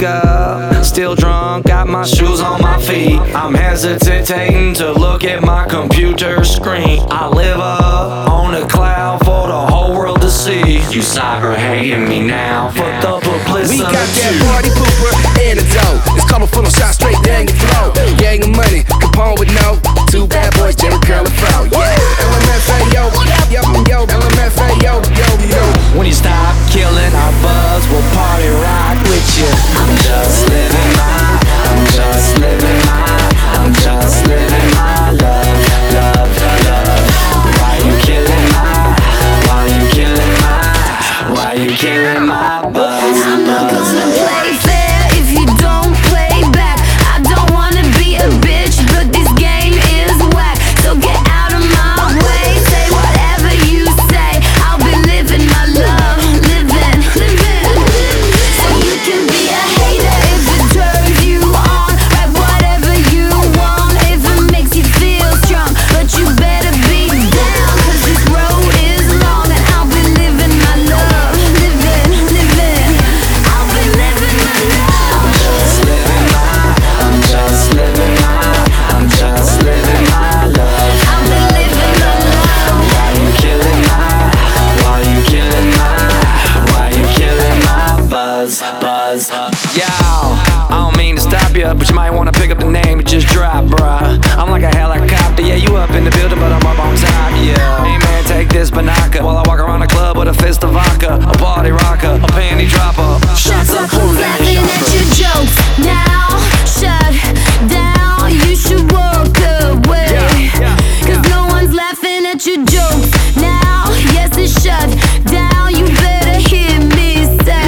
wake up, still drunk, got my shoes on my feet. I'm hesitating to look at my computer screen. I live up on a cloud for the whole world to see. You cyber hating me now for the publicity. We got that party pooper antidote. It's coming from a shot straight down your throat. Gang of money, Capone with no. Two bad boys, Jerry Curl and Fro. Yeah, LMFAO, yo, LMFAO, yo. When you stop killing our buzz, we'll party rock with you. I'm just living my, I'm just living my, I'm just living my love, love, love. Why you killing my, why you killing my, why you killing my buzz? I'm not gonna play fair if you don't play back. I don't wanna be a bitch, but this game is whack. So get out of my way, say whatever you say. I'll be living my love, living. So you can be a hater if it turns you on. Write whatever you want if it makes you feel strong. But you better be down, cause this road is long. And I'll be living my love, living. I'll be living my love. I'm just living my, I'm just living my, I'm just living my love. I'll be living my love. Why you killing my, why you killing my, why you killing my buzz? Yo, I don't mean to stop you, but you might wanna pick up the name you just dropped, bruh. I'm like a helicopter, yeah, you up in the building, but I'm up on top, yeah. Hey man, take this banaka while I walk around the club with a fist of vodka, a party rocker, a panty dropper. Shut up, who's laughing at your jokes? Now, shut down, you should walk away. Cause no one's laughing at your jokes. Now, yes, it's shut down, you better hear me say.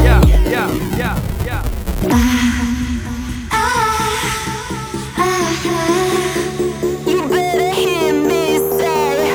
You better hear me say.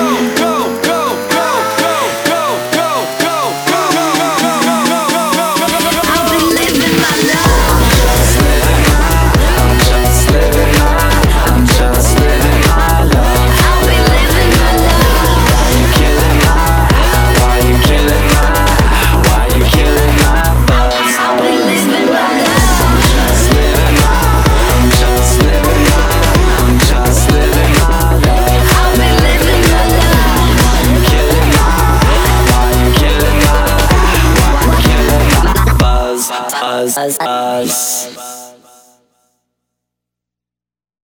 I'll be living my love. I'm just living my, I'm just living my love. I'll be living my love. Why you killing my, why you killing my, why you killing my buzz? I'll be living my love. Just living my, I'm just living my, I'm just living my love. I'll be living my love. Why you killing my, why you killing my, why you killing my buzz?